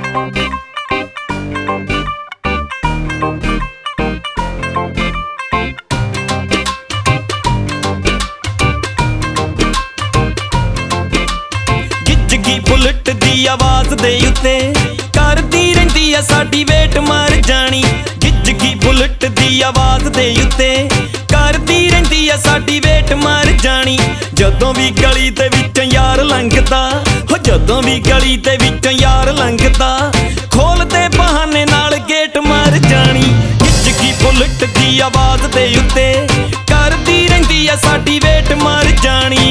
Bullet दी आवाज़ दे उत्ते करदी रहिंदी आ साडी वेट मर जानी। गिजगी बुलेट दी आवाज़ दे उत्ते करदी रहिंदी आ साडी वेट मर जानी। जदों भी गली दे विचों यार लंघदा हो, जदों भी गली दे विचों यार लंघदा खोलदे बहाने नाल गेट मर जानी। गिजगी बुलेट दी आवाज़ दे उत्ते करदी रहिंदी आ साडी वेट मर जानी।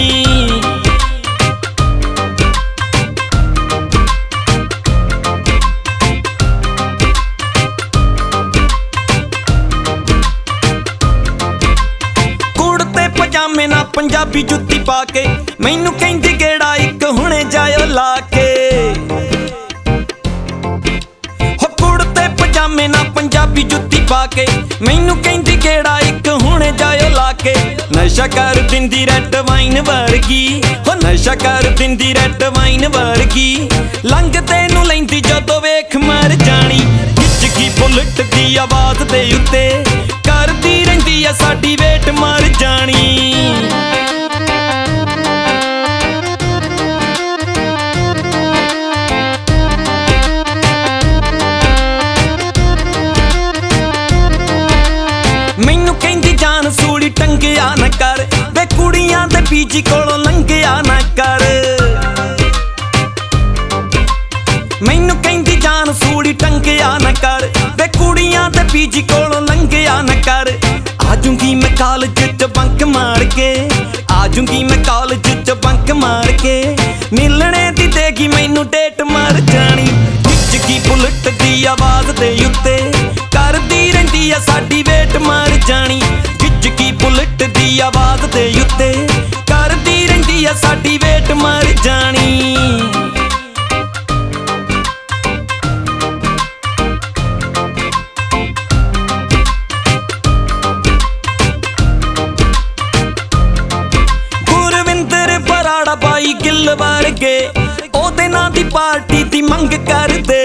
पजामे ना पंजाबी जुत्ती पाके मैनू कहंदी गेड़ा इक हुणे जायो लाके। हो कुड़ते पजामे ना पंजाबी जुत्ती पाके मैनू कहंदी गेड़ा इक हुणे जायो लाके। नशा कर दिंदी रेड वाइन वर्गी हो, नशा कर दिंदी रेड वाइन वर्गी लंघदे नू लैंदी जदों वेख मर जानी। गिजगी बुलेट दी आवाज़ दे उत्ते करदी रहिंदी आ साडी वेट मर जानी। मैनू कहंदी जान सूली टंगिया ना कर वे कुड़ियां दे पीजी कोलों लंघिया ना कर। मैनू कहंदी जान सूली टंगिया ना कर वे कुड़ियां दे पीजी कोलों लंघिया ना कर। आजूंगी मैं कॉलेज च बंक मार के, आजूंगी मैं कॉलेज च बंक मार के मिलने दी देगी मैनू डेट मर जानी। गिजगी बुलेट दी आवाज़ दे उत्ते करदी रहिंदी आ साडी वेट मर जानी। गिजगी बुलेट दी आवाज़ दे उत्ते करदी रहिंदी आ साडी वेट मर जानी। बाई गिल वर्गे ओदे नां दी पार्टी दी मंग करदे।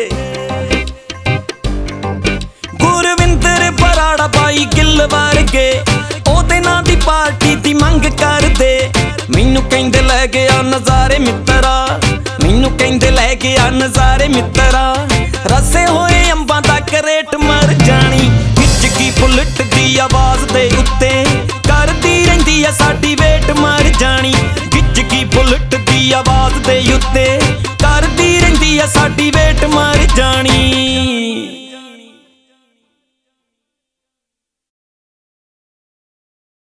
गुरविंदर बराड़ा बाई गिल वर्गे ओदे नां दी पार्टी दी मंग करदे। मैनू कहंदे लै गया नज़ारे मित्तरा, मैनू कहंदे लै गया नज़ारे मित्तरा रसे होए अंबां दा करेट मर जानी। गिजगी बुलेट दी आवाज़ दे उत्ते करदी रहिंदी आ साडी वेट मर जानी। गिजगी बुलेट दी आवाज़ दे उत्ते करदी रहिंदी आ साडी वेट मर जानी।